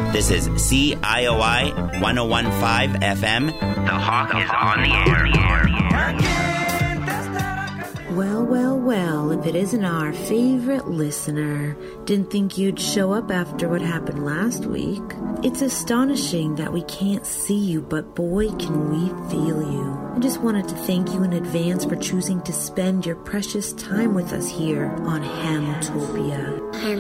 This is CIOI 101.5 FM. The Hawk is on the air. Well, if it isn't our favorite listener, didn't think you'd show up after what happened last week. It's astonishing that we can't see you, but boy, can we feel you. I just wanted to thank you in advance for choosing to spend your precious time with us here on Hamtopia.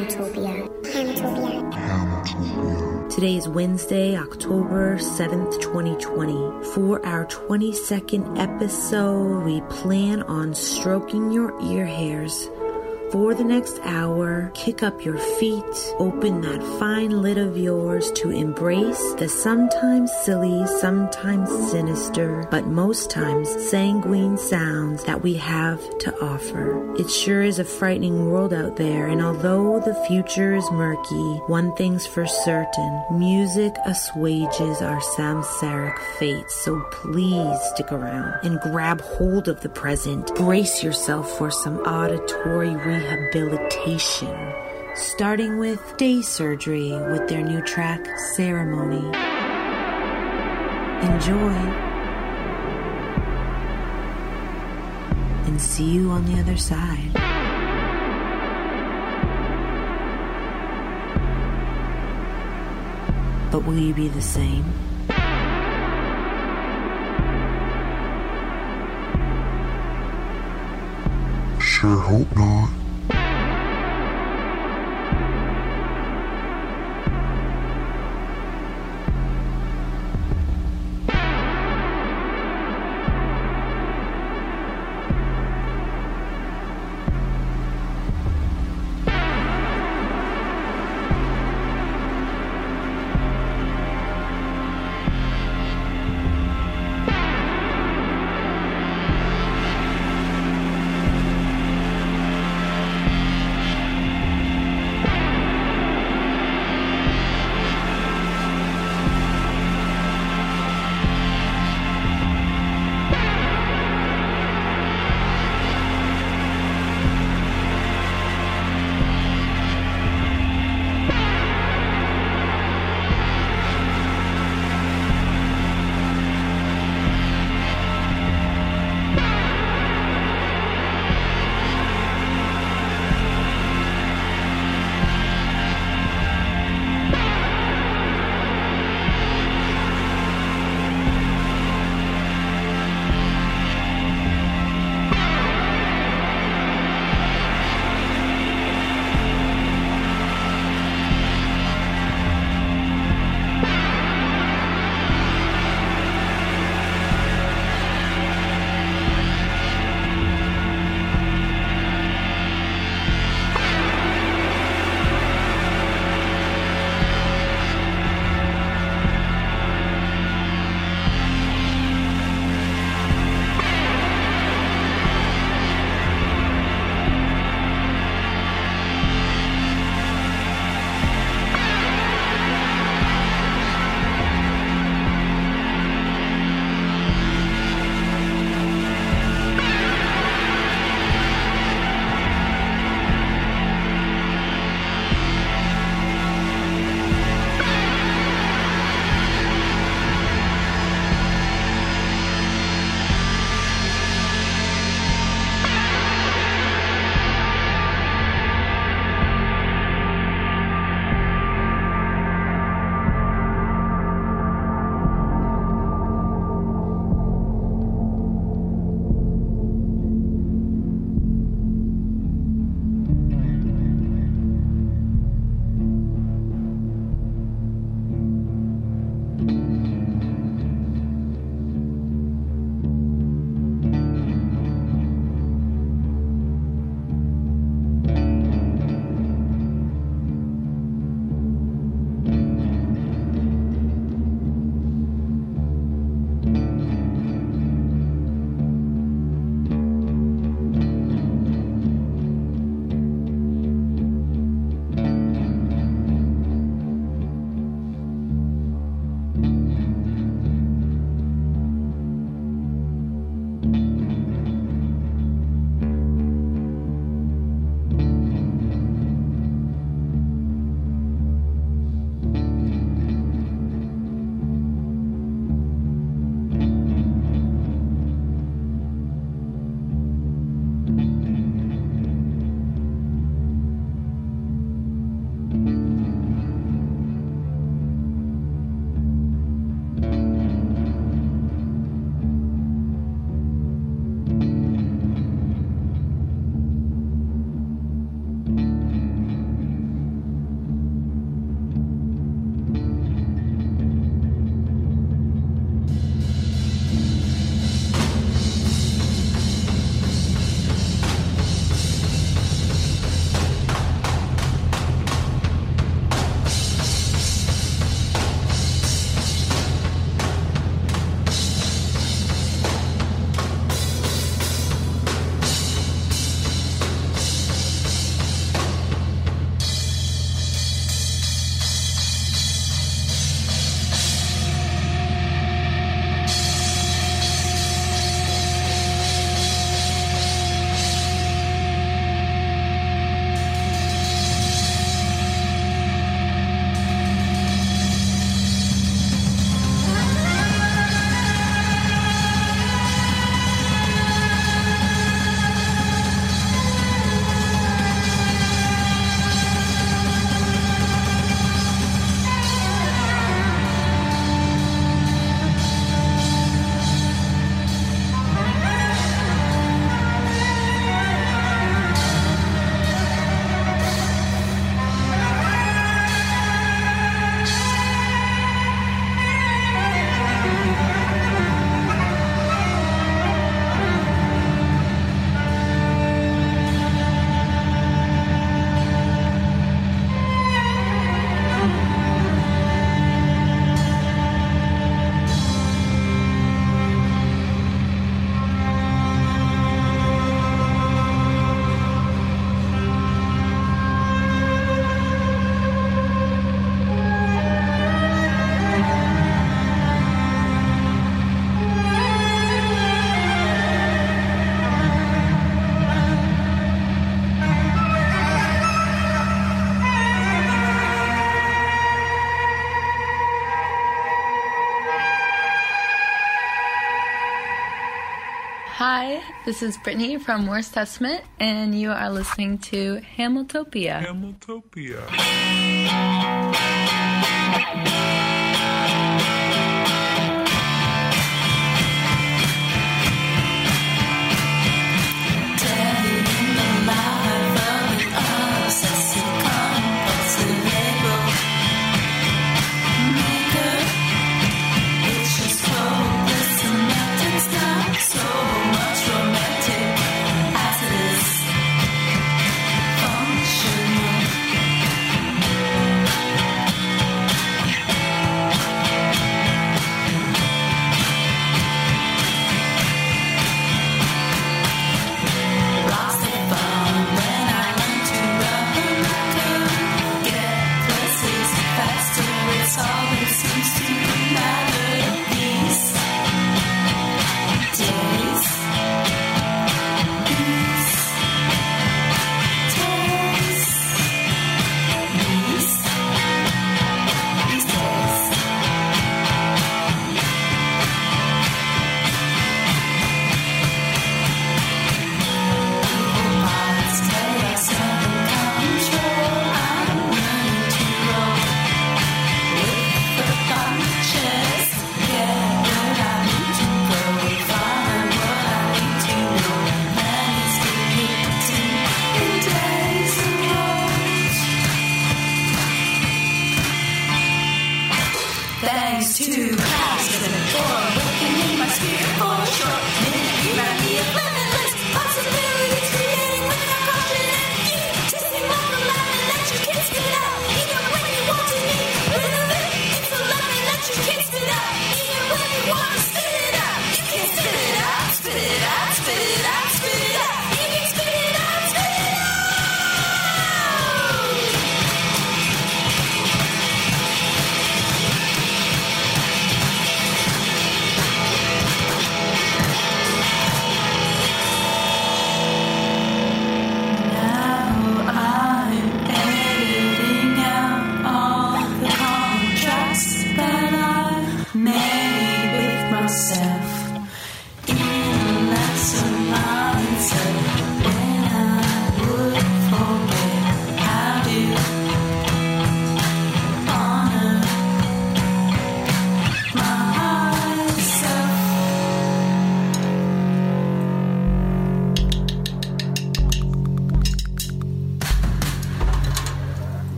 Today is Wednesday, October 7th, 2020. For our 22nd episode, we plan on stroking your ear hairs. For the next hour, kick up your feet, open that fine lid of yours to embrace the sometimes silly, sometimes sinister, but most times sanguine sounds that we have to offer. It sure is a frightening world out there, and although the future is murky, one thing's for certain: music assuages our samsaric fate. So please stick around and grab hold of the present. Brace yourself for some auditory rehabilitation, starting with Day Surgery with their new track, Ceremony. Enjoy, and see you on the other side. But will you be the same? Sure hope not. Hi, this is Brittany from Morse Testament, and you are listening to Hamiltopia. Hamiltopia.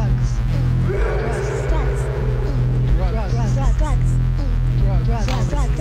Drugs.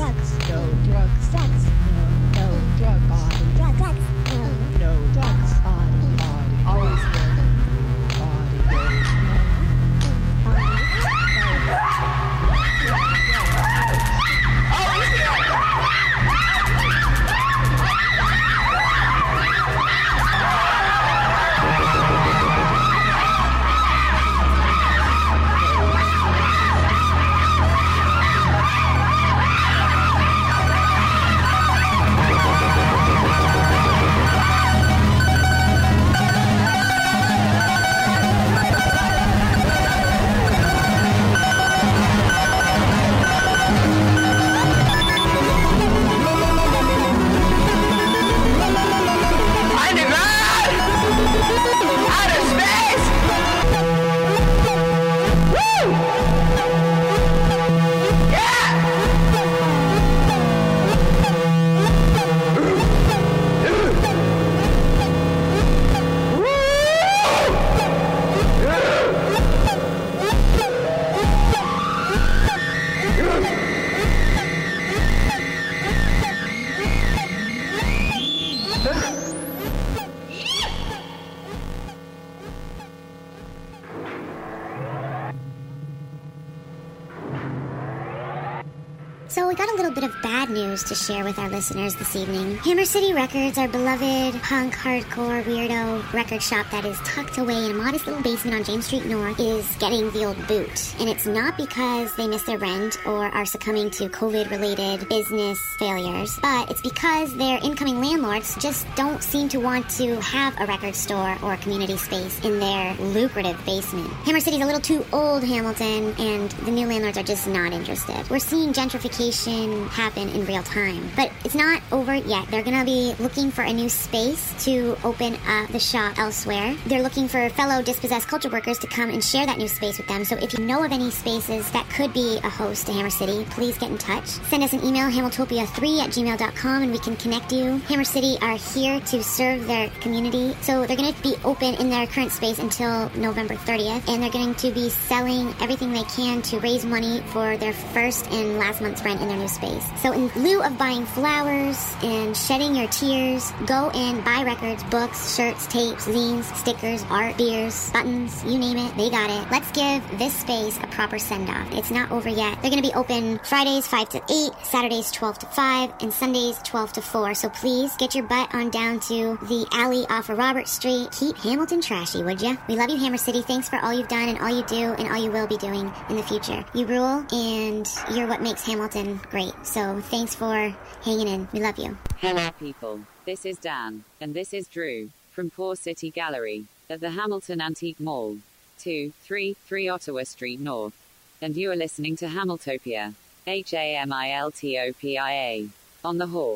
a little bit of bad news to share with our listeners this evening. Hammer City Records, our beloved punk, hardcore, weirdo record shop that is tucked away in a modest little basement on James Street North, is getting the old boot. And it's not because they missed their rent or are succumbing to COVID-related business failures, but it's because their incoming landlords just don't seem to want to have a record store or a community space in their lucrative basement. Hammer City's a little too old, Hamilton, and the new landlords are just not interested. We're seeing gentrification happen in real time, but it's not over yet. They're gonna be looking for a new space to open up the shop elsewhere. They're looking for fellow dispossessed culture workers to come and share that new space with them. So if you know of any spaces that could be a host to Hammer City, please get in touch. Send us an email, hamiltopia3@gmail.com, and we can connect you. Hammer City are here to serve their community, so they're going to be open in their current space until November 30th, and they're going to be selling everything they can to raise money for their first and last month's rent in their new space. So in lieu of buying flowers and shedding your tears, go and buy records, books, shirts, tapes, zines, stickers, art, beers, buttons, you name it, they got it. Let's give this space a proper send-off. It's not over yet. They're going to be open Fridays 5 to 8, Saturdays 12 to 5, and Sundays 12 to 4. So please get your butt on down to the alley off of Robert Street. Keep Hamilton trashy, would ya? We love you, Hammer City. Thanks for all you've done and all you do and all you will be doing in the future. You rule, and you're what makes Hamilton great. So thanks for hanging in. We love you. Hello, people. This is Dan, and this is Drew, from Poor City Gallery, at the Hamilton Antique Mall, 233 Ottawa Street North. And you are listening to Hamiltopia, HAMILTOPIA, on the Hawk,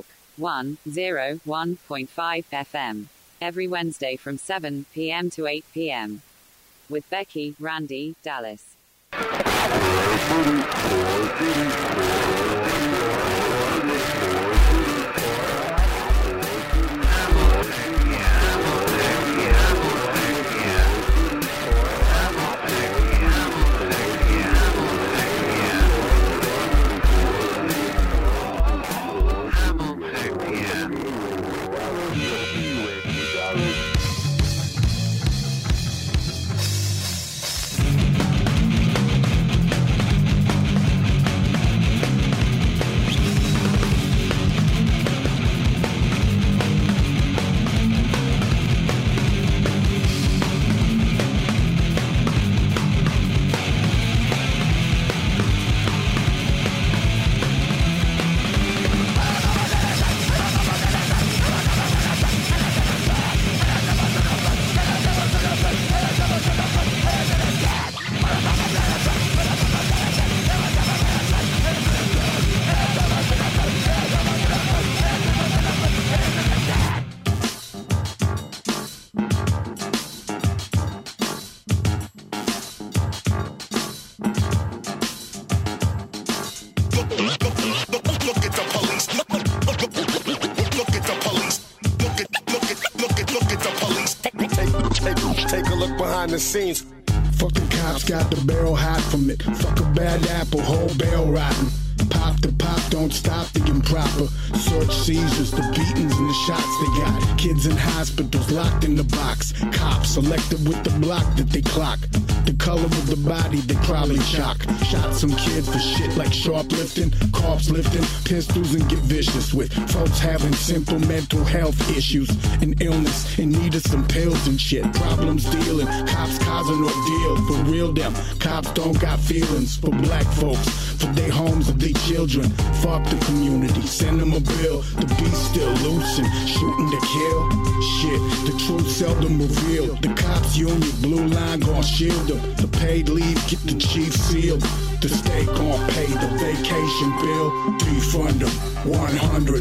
101.5 FM, every Wednesday from 7 p.m. to 8 p.m. with Becky, Randy, Dallas. Take a look behind the scenes. Fucking cops got the barrel hot from it. Fuck a bad apple, whole barrel rotten. Pop the pop, don't stop the improper. Search seizures, the beatings and the shots they got. Kids in hospitals locked in the box. Cops selected with the block that they clock. The color of the body they probably shock. Shot some kid for shit like shoplifting, corpse lifting, pistols and get vicious with folks having simple mental health issues and illness in need of some pills and shit. Problems dealing, cops causing ordeal. For real them, cops don't got feelings for black folks, for their homes and their children. Fuck the community, send them a bill. The beast still loose and shooting to kill. Shit, the truth seldom revealed. The cops union, blue line gon' shield them. The paid leave, get the chief sealed. The state gon' pay the vacation bill. Defund them, 100.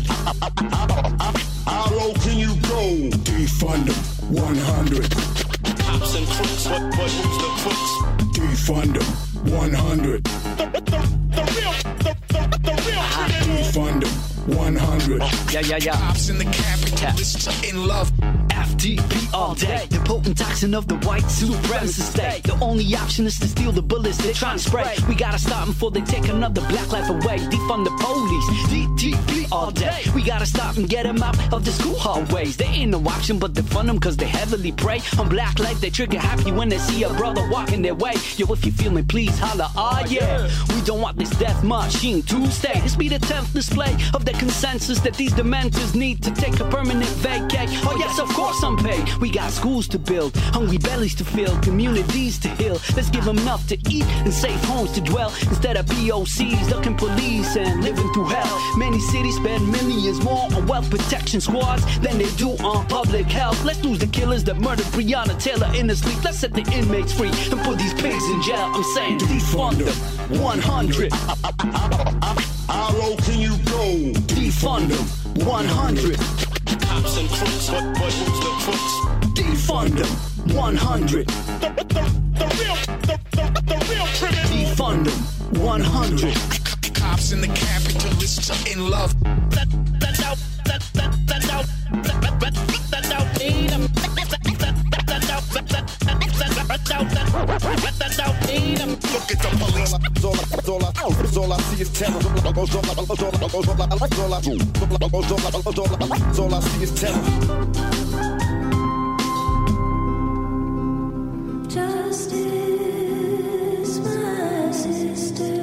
How low can you go? Defund them, 100. Cops and crooks, what who's the crooks? Defund them, 100. The real Defund them, 100. Yeah. Cops in the capitalists are in love. FTP all day. The potent toxin of the white supremacist state. The only option is to steal the bullets they try to spray. We gotta stop them before they take another black life away. Defund the police. DTP all day. We gotta stop and get them out of the school hallways. They ain't no option but to fund them cause they heavily prey on black life. They trigger happy when they see a brother walking their way. Yo, if you feel me, please holla, yeah. We don't want this death machine to stay. This be the 10th display of the consensus that these dementors need to take a permanent vacay. Oh yes, of course I'm paid. We got schools to build, hungry bellies to fill, communities to heal. Let's give them enough to eat and safe homes to dwell instead of POCs ducking police and living through hell. Many cities spend millions more on wealth protection squads than they do on public health. Let's lose the killers that murdered Breonna Taylor in her sleep. Let's set the inmates free and put these pigs in jail. I'm saying defund them. 100. How low can you go? Defund them. 100. Cops and crooks, but who's the crooks? Defund them. 100. The real criminal. Defund them. 100. Cops and the capitalists are in love. Look at the police. All I see is terror. All I see is terror. Justice, my sister,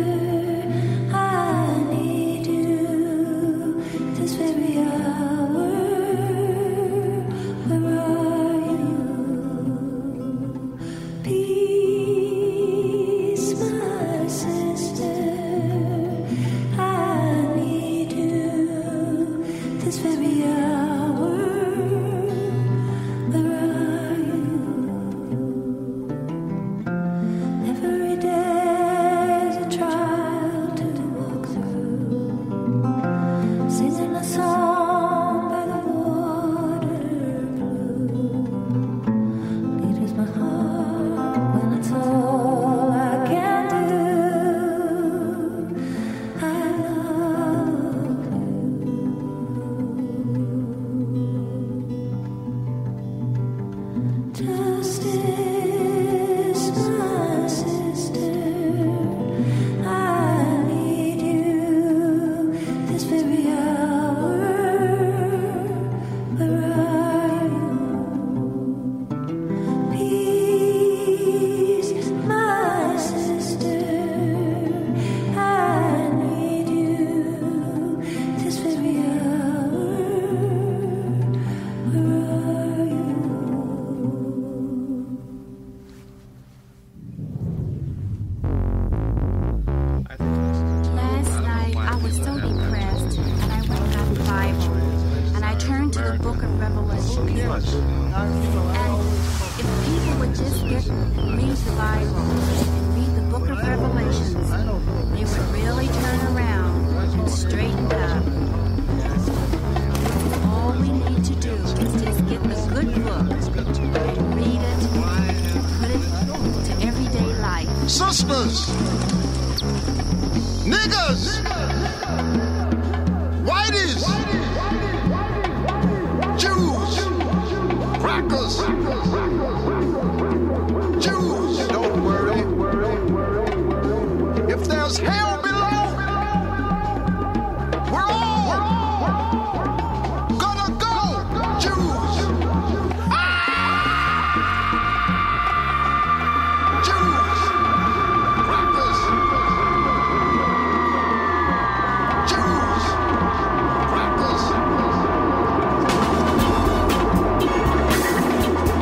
I need you this very hour. Where are you? Peace, my sister, I need you this very hour. Where are you? Every day's a trial to walk through, singing a song by the water blue. It is my heart when it's all I can do. I love you. Justice, my sister, I need you this very hour. Where are you? Peace, my sister, I need you this very hour. Where are you? Last night I was so depressed, and I went and got the Bible, and I turned to the book of Revelation. And if people would just read the Bible and read the book of Revelations, they would really turn around and straighten up. All we need to do is just get the good book and read it and put it to everyday life. Sisters, niggas, whiteys, Jews, crackers, Jews. Don't worry. If there's hell below, we're all gonna go. Jews. Jews, crackers, Jews, crackers.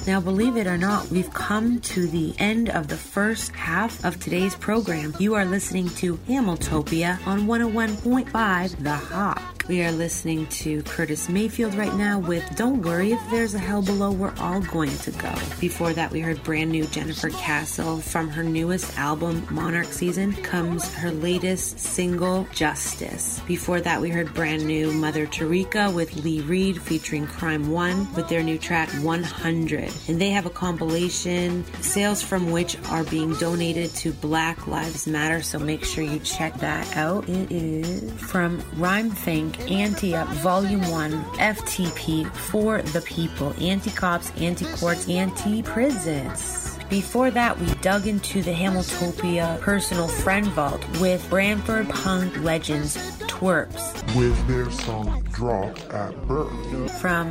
Now, believe it or not, we've come to the end of the first half of today's program. You are listening to Hamiltopia on 101.5 The Hawk. We are listening to Curtis Mayfield right now with Don't Worry If There's a Hell Below, We're All Going to Go. Before that, we heard brand new Jennifer Castle. From her newest album, Monarch Season, comes her latest single, Justice. Before that, we heard brand new Mother Tarika with Lee Reed featuring Crime One with their new track 100. And they have a compilation, sales from which are being donated to Black Lives Matter, so make sure you check that out. It is from Rhyme Think, Anti-Up, Volume 1, FTP, For the People, Anti-Cops, Anti-Courts, Anti-Prisons. Before that, we dug into the Hamiltopia Personal Friend Vault with Brantford punk legends Twerps. With their song Drop at Birth. From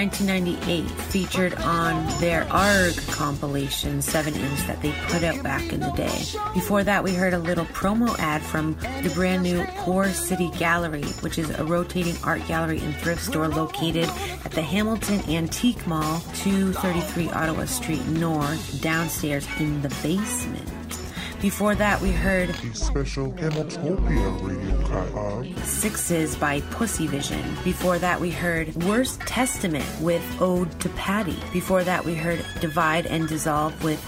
1998, featured on their ARG compilation 7-inch that they put out back in the day. Before that, we heard a little promo ad from the brand new Poor City Gallery, which is a rotating art gallery and thrift store located at the Hamilton Antique Mall, 233 Ottawa Street North, downstairs in the basement. Before that, we heard a special Hamiltopia radio cut of Sixes by Pussy Vision. Before that, we heard Worst Testament with Ode to Patty. Before that, we heard Divide and Dissolve with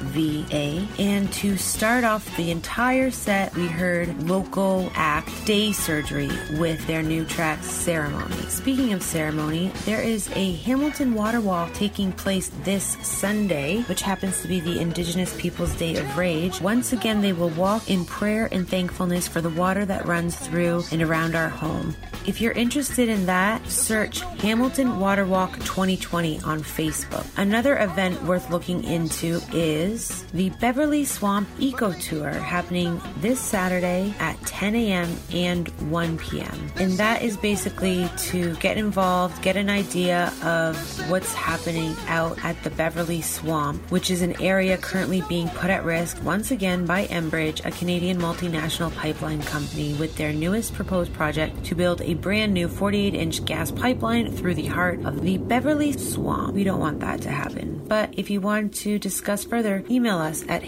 8VA. And to start off the entire set, we heard local act Day Surgery with their new track Ceremony. Speaking of ceremony, there is a Hamilton Water Walk taking place this Sunday, which happens to be the Indigenous Peoples' Day of Rage. Once again, they will walk in prayer and thankfulness for the water that runs through and around our home. If you're interested in that, search Hamilton Water Walk 2020 on Facebook. Another event worth looking into is the Beverly Swamp Eco Tour happening this Saturday at 10 a.m. and 1 p.m. And that is basically to get involved, get an idea of what's happening out at the Beverly Swamp, which is an area currently being put at risk once again by Enbridge, a Canadian multinational pipeline company, with their newest proposed project to build a brand new 48-inch gas pipeline through the heart of the Beverly Swamp. We don't want that to happen. But if you want to discuss further, email us at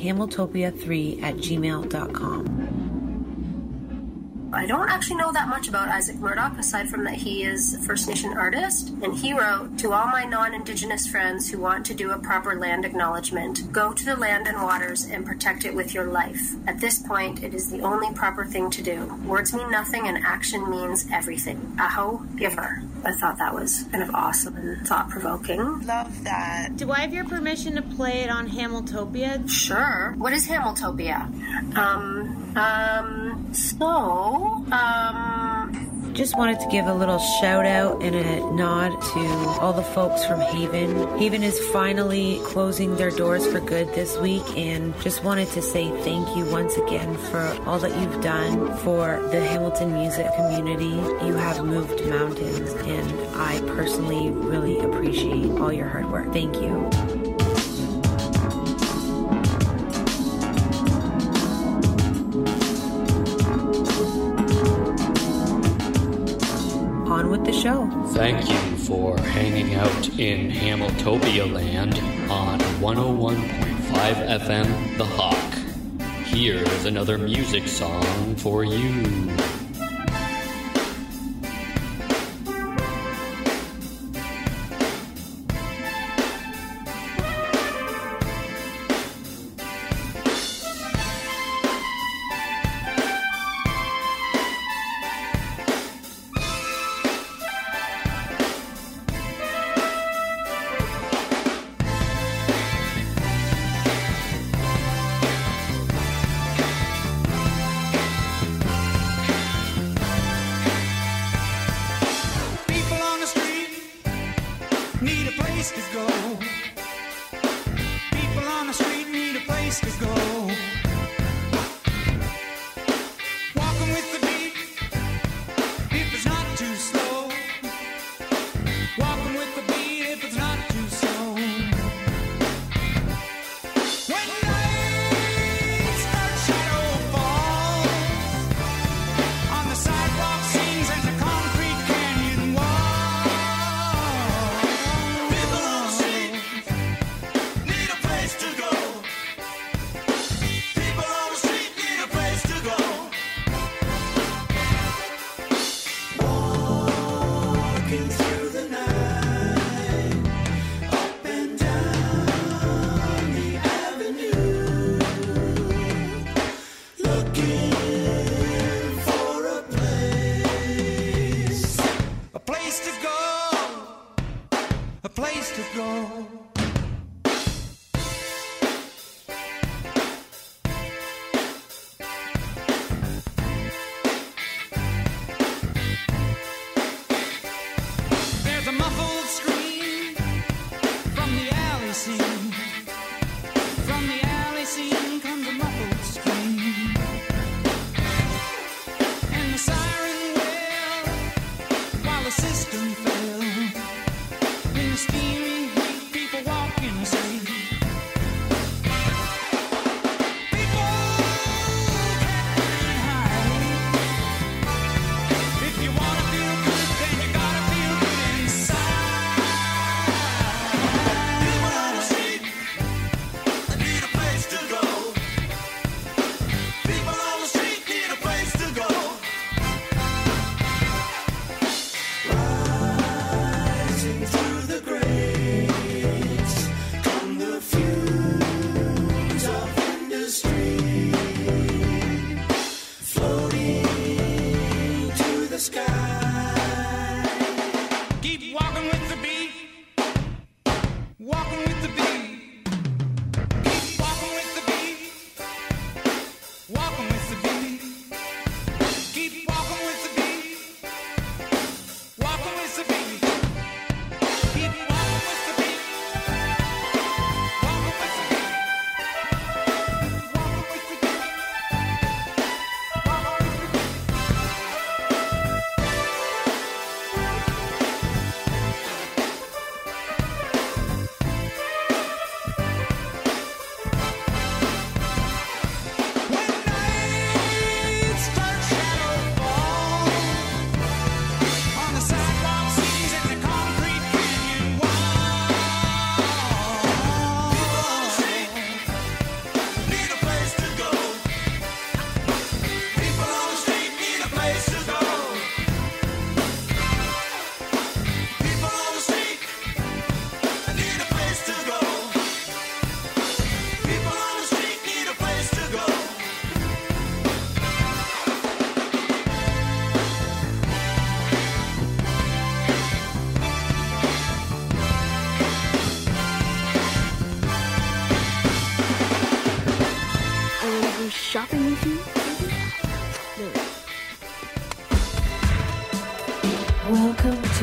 hamiltopia3@gmail.com. I don't actually know that much about Isaac Murdoch, aside from that he is a First Nation artist. And he wrote, "To all my non-Indigenous friends who want to do a proper land acknowledgement, go to the land and waters and protect it with your life. At this point, it is the only proper thing to do. Words mean nothing and action means everything. Aho, giver." I thought that was kind of awesome and thought-provoking. Love that. Do I have your permission to play it on Hamiltopia? Sure. What is Hamiltopia? Just wanted to give a little shout out and a nod to all the folks from Haven. Haven is finally closing their doors for good this week, and just wanted to say thank you once again for all that you've done for the Hamilton music community. You have moved mountains, and I personally really appreciate all your hard work. Thank you. On with the show. Thank you for hanging out in Hamiltopia land on 101.5 FM The Hawk. Here's another music song for you.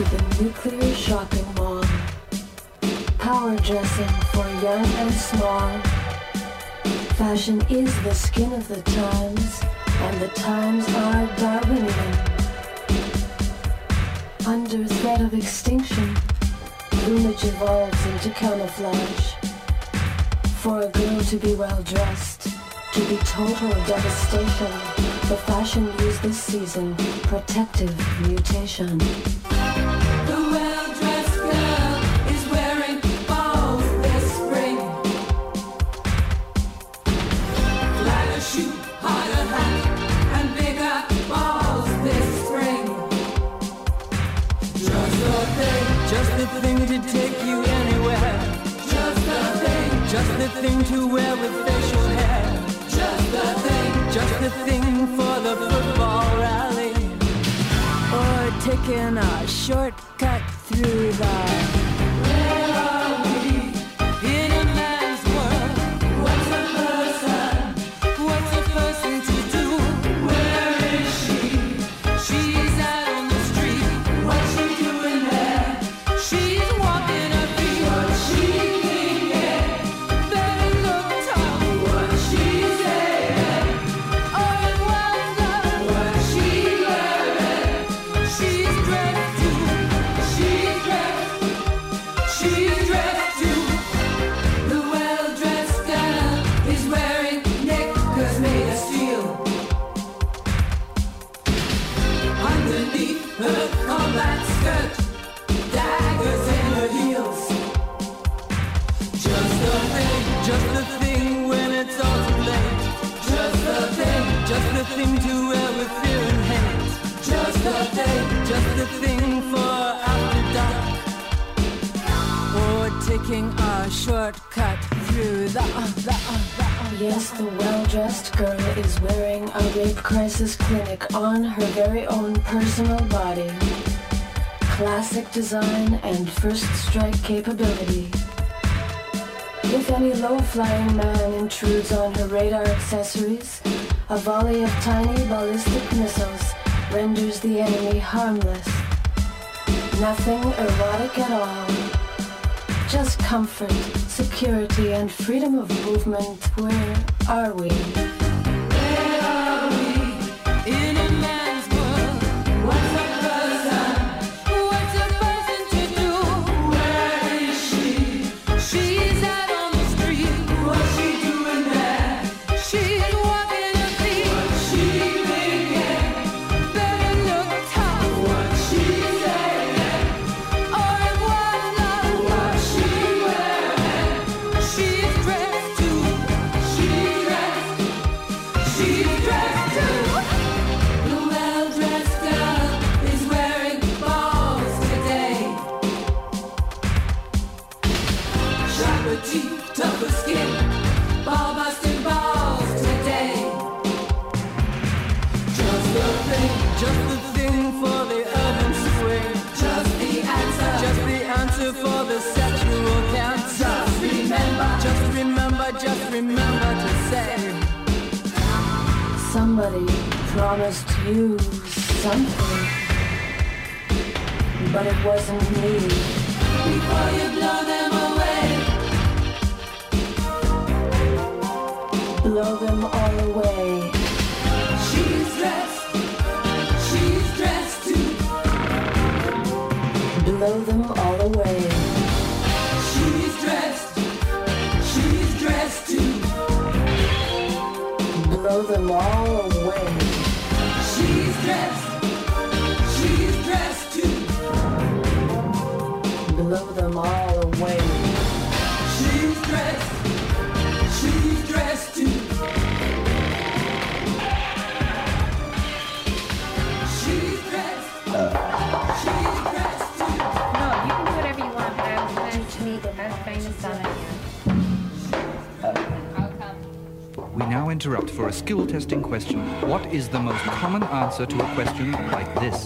to the nuclear shopping mall. Power dressing for young and small. Fashion is the skin of the times, and the times are Darwinian. Under threat of extinction, plumage evolves into camouflage. For a girl to be well dressed, to be total devastation, the fashion used this season, protective mutation. The well-dressed girl is wearing balls this spring. Lighter shoe, harder hat, and bigger balls this spring. Just the thing to take you anywhere. Just the thing to wear with facial hair. Just the thing for the football rally. Or taking a shortcut through the... Where are we? In a man's world. What's a person? What's a person to do? Where is she? She's out on the street. What's she doing there? She's walking her feet. What's she thinking? Better look tough. What's she saying? Oh, it was love. What's she wearing? She's dressed too. She's dressed too. The well-dressed girl is wearing knickers made of steel. Underneath her combat skirt, daggers in her heels. Just the thing when it's all too late. Just the thing to wear with fear and hate. Just the thing for after dark. Or taking a shortcut through the... Yes, the well-dressed girl is wearing a rape crisis clinic on her very own personal body. Classic design and first strike capability. If any low-flying man intrudes on her radar accessories, a volley of tiny ballistic missiles renders the enemy harmless. Nothing erotic at all. Just comfort, security, and freedom of movement. Where are we? Where are we? In a man's world. What's a person? What's a person to do? Where is she? She's out on the street. What's she doing there? She's walking her feet. What's she thinking? Better look tough. What's she saying? Or it was love. What's she wearing? She's dressed too. She's dressed too. The well-dressed girl is wearing balls today. Sharper teeth, tougher skin, ball-busting balls today. Just the thing for the urban swing. Just the answer for the sexual cancer. Just remember to say. Somebody promised you something, but it wasn't me. Before you blow them away. Blow them all away. She's dressed too. Blow them all away. She's dressed too. Blow them all away. She's dressed too. Blow them all away. She's dressed too. She's dressed too. No, you can do whatever you want, but I was going to sound idea. We now interrupt for a skill testing question. What is the most common answer to a question like this?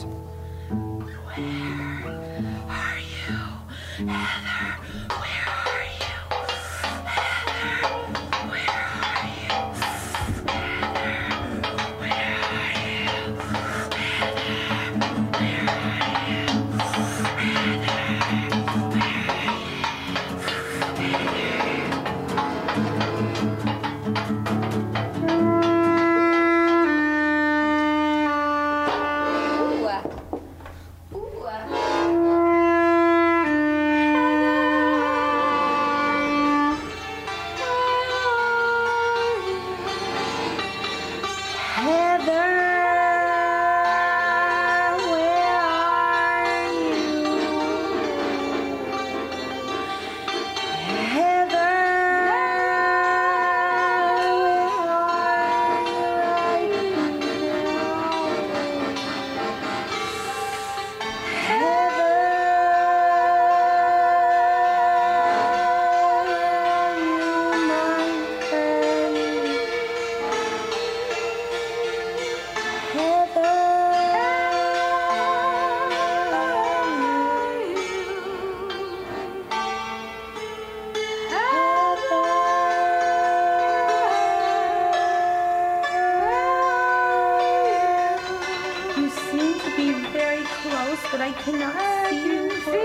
cannot see you for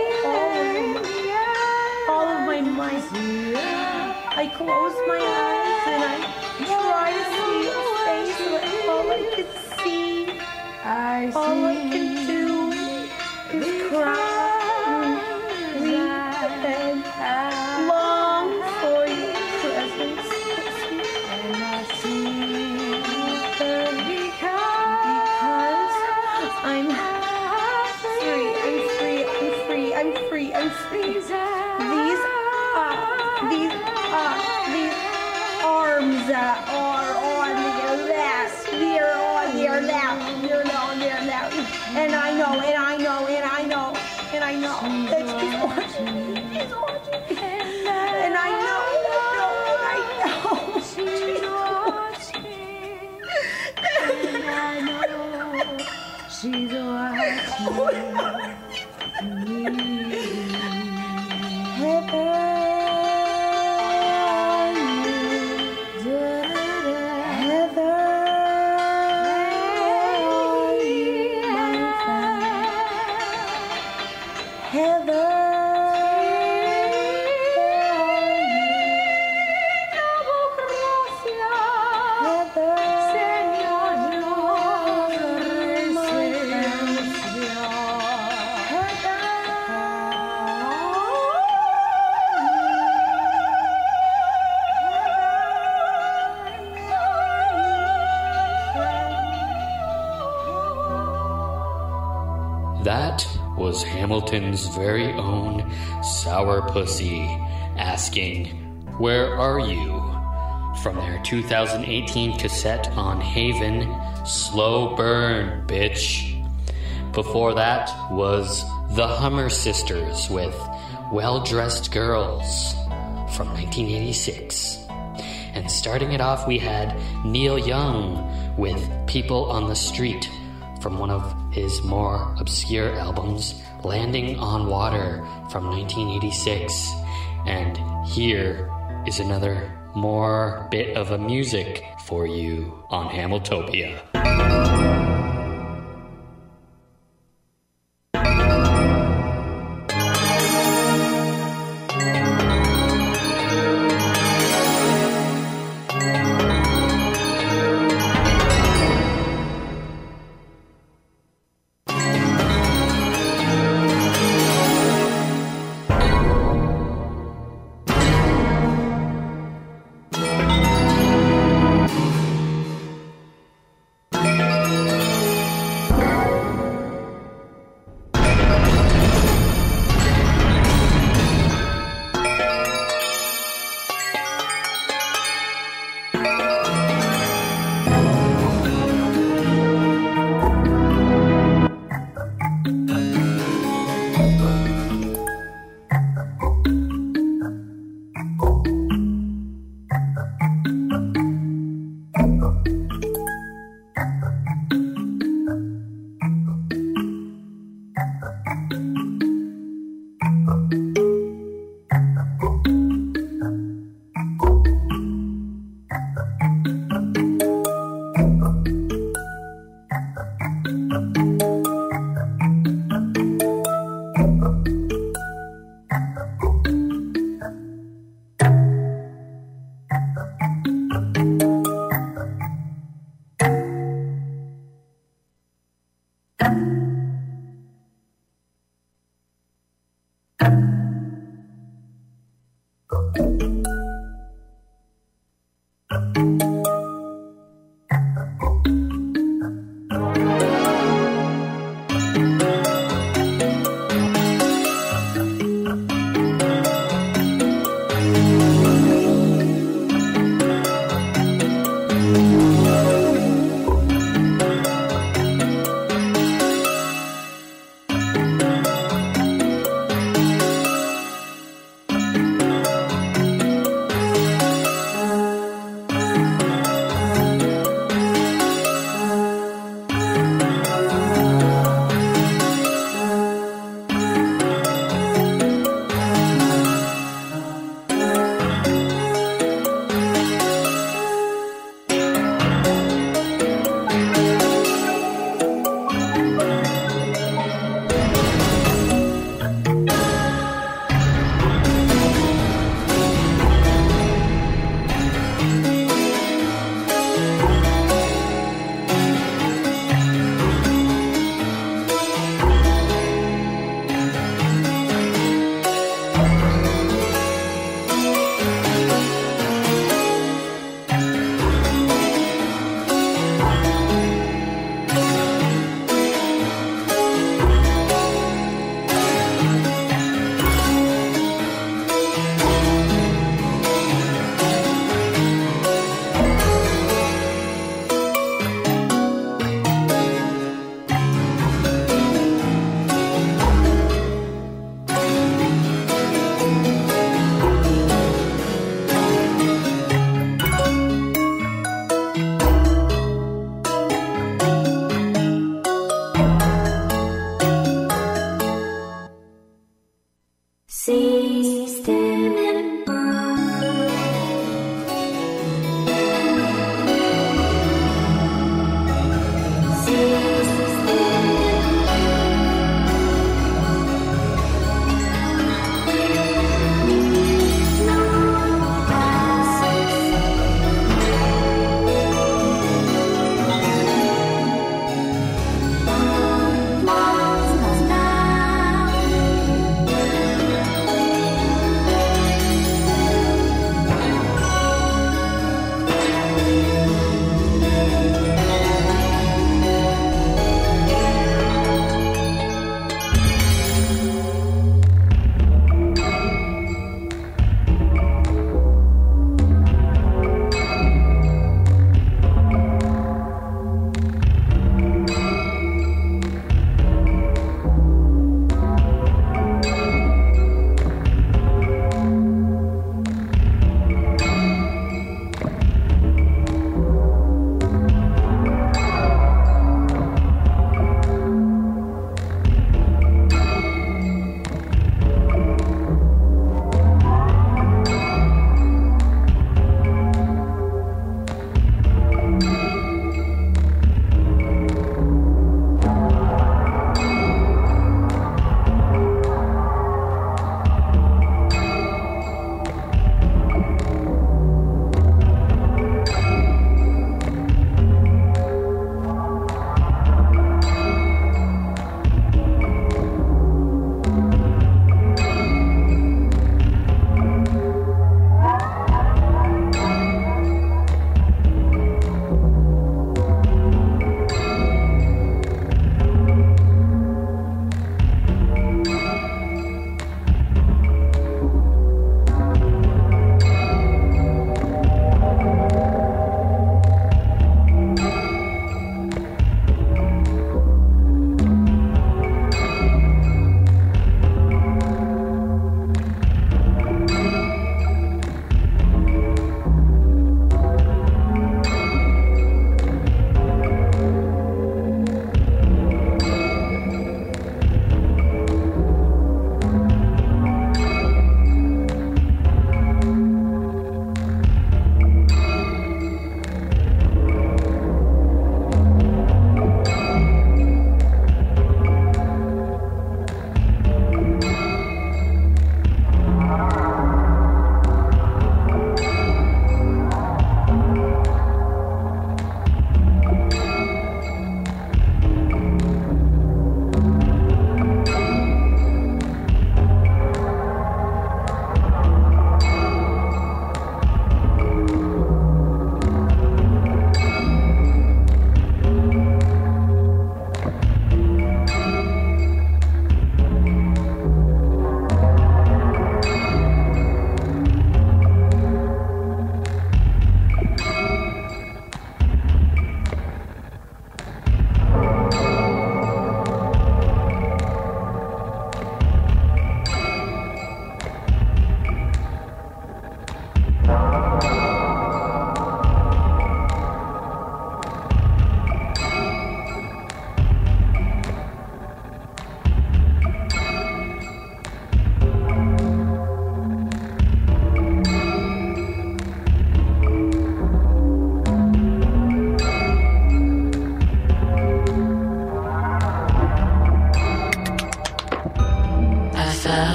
all of my might. I close my eyes and I try to see your face, but all I can see, all I can do is cry, weep, and long for your presence. And I see because I'm free. These arms are on their lap. They're on their lap. And I know that she's watching me. And I know. She's watching. And I know she's watching. That was Hamilton's very own Sourpussy asking, "Where are you?" from their 2018 cassette on Haven, Slow Burn, Bitch. Before that was the Hummer Sisters with Well-Dressed Girls from 1986. And starting it off, we had Neil Young with People on the Street from one of his more obscure albums, Landing on Water from 1986. And here is another more bit of a music for you on Hamiltopia.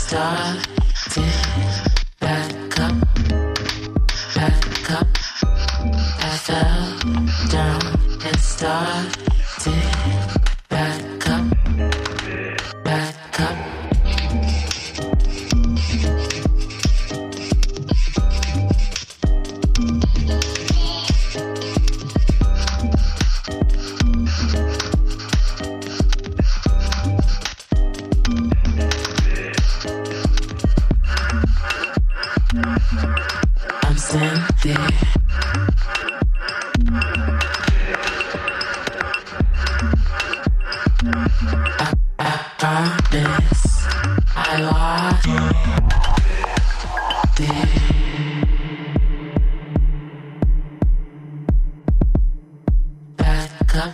started back up. I fell down and started back up. I'm standing. I promise I walk back up.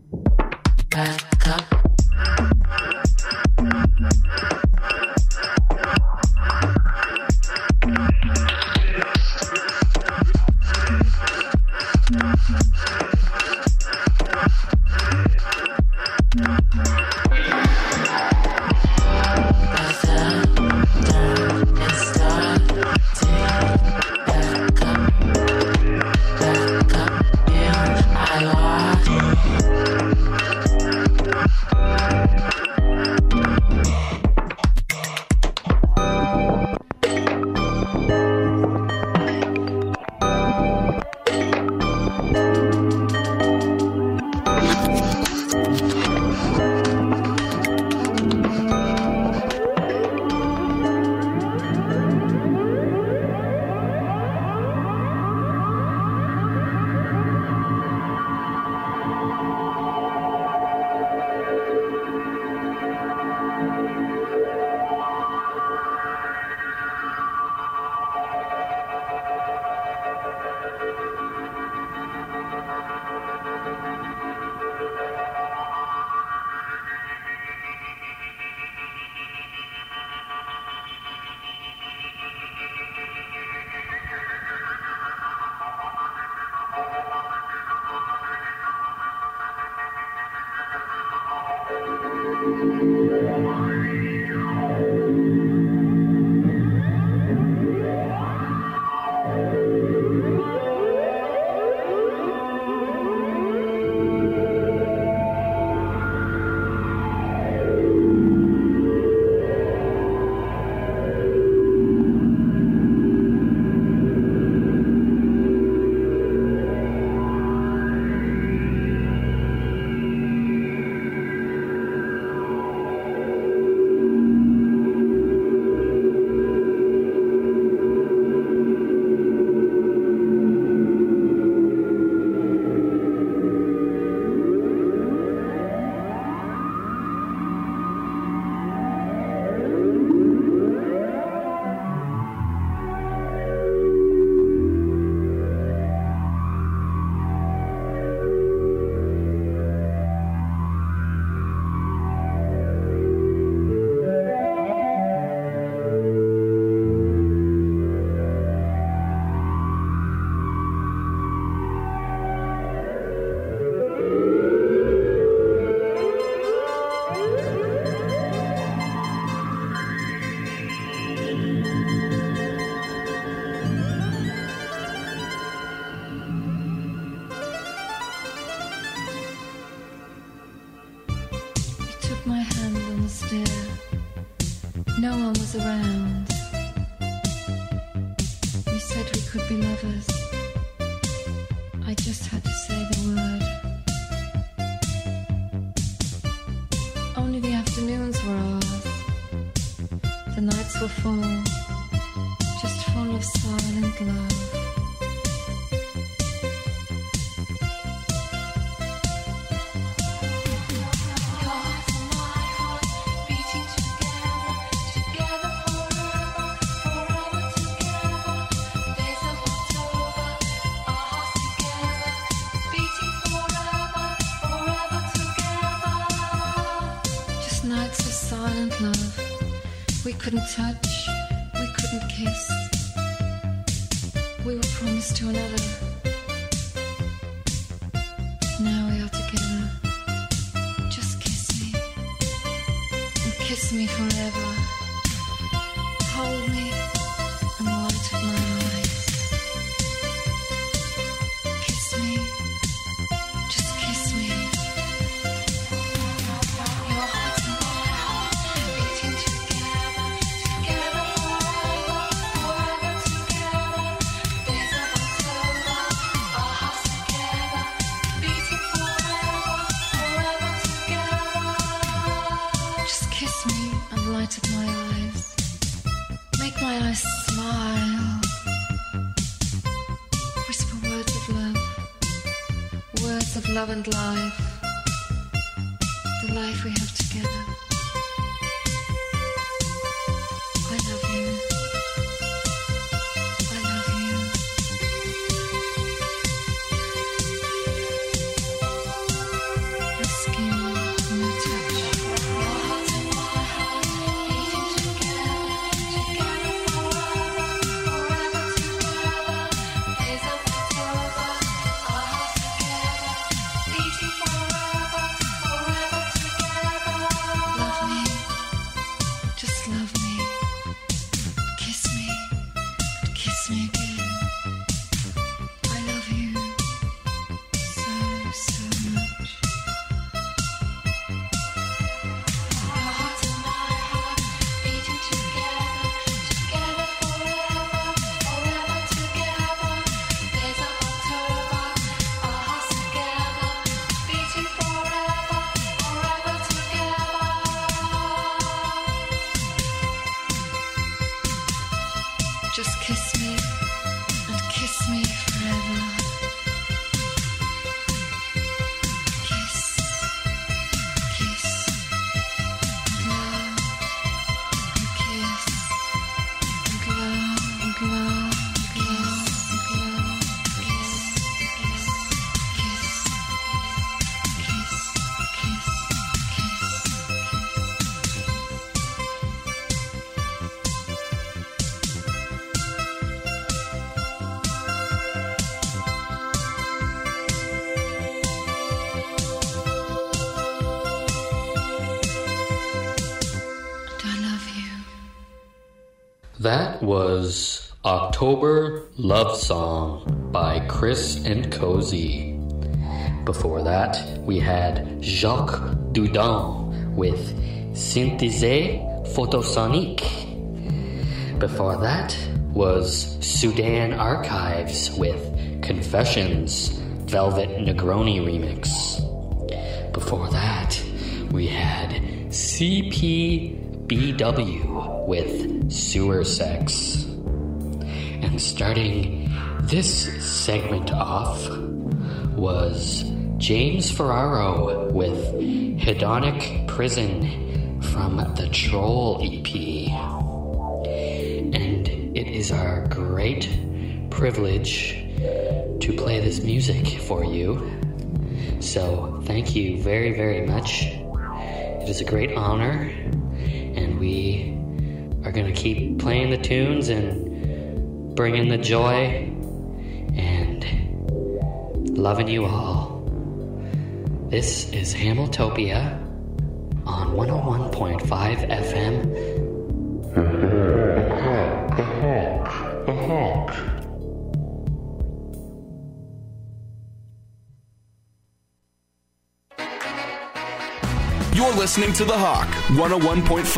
My hand on the stair. No one was around. We said we could be lovers. I just had to say the word. Only the afternoons were ours. The nights were full, just full of silent love. Nights of silent love. We couldn't touch, we couldn't kiss. We were promised to another. Now we are together. Just kiss me, and kiss me forever. and I smile. Whisper words of love and life. The life we have together. I love you. I love you. Your skin, your touch. Your heart and my heart beating together, together forever, forever together. Days of October, our hearts together, beating forever, forever together. Love me, just love me. Kiss me, but kiss me again. I love you so, so much. Our hearts and my heart beating together, together forever, forever together. Days of October, our hearts together, beating forever, forever together. Just kiss me and kiss me forever. Kiss, kiss, and love, and kiss, and love, and love, and love, and love, kiss, kiss, kiss, kiss, kiss, and I love you. That was October Love Song by Chris and Cozy. Before that, we had Jacques Dudon with Synthèse Photosonique. Before that was Sudan Archives with Confessions, Velvet Negroni Remix. Before that, we had CPBW with Sewer Sex. And starting this segment off was James Ferraro with Hedonic Prison from the Troll EP. And it is our great privilege to play this music for you. So thank you very, very much. It is a great honor, and we are going to keep playing the tunes and bringing the joy and loving you all. This is Hamiltopia on 101.5 FM. You're listening to The Hawk, 101.5